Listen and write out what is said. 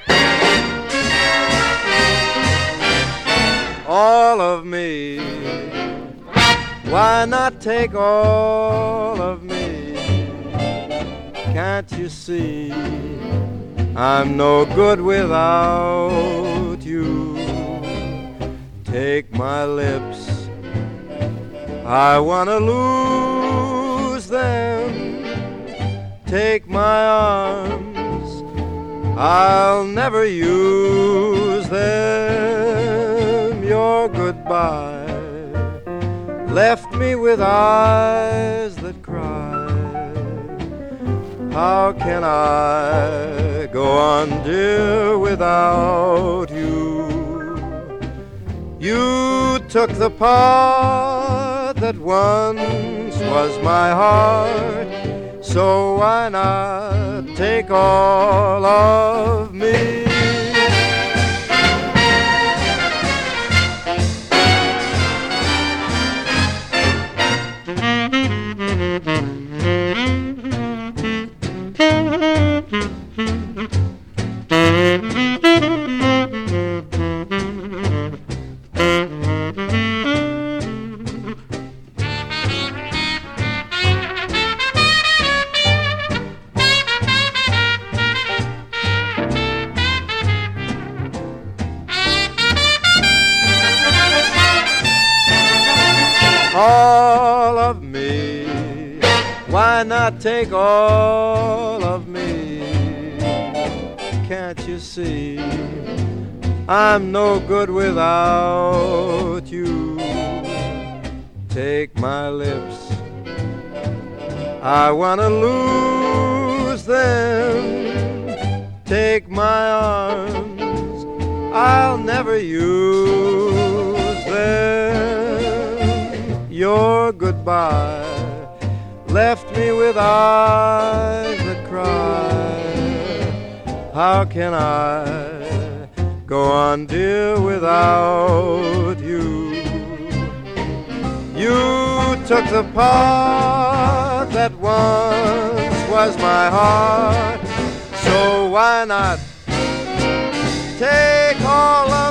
All of me, why not take all of me? Can't you see I'm no good without you? Take my lips, I wanna lose them. Take my arms, I'll never use them. Your goodbye left me with eyes that cry. How can I go on, dear, without you? You took the part that once was my heart, so why not take all of me? All of me, why not take all of me? Can't you see I'm no good without you? Take my lips, I wanna lose them. Take my arms, I'll never use them. Your goodbye left me with eyes that cry. How can I go on, dear, without you? You took the part that once was my heart, so why not take all of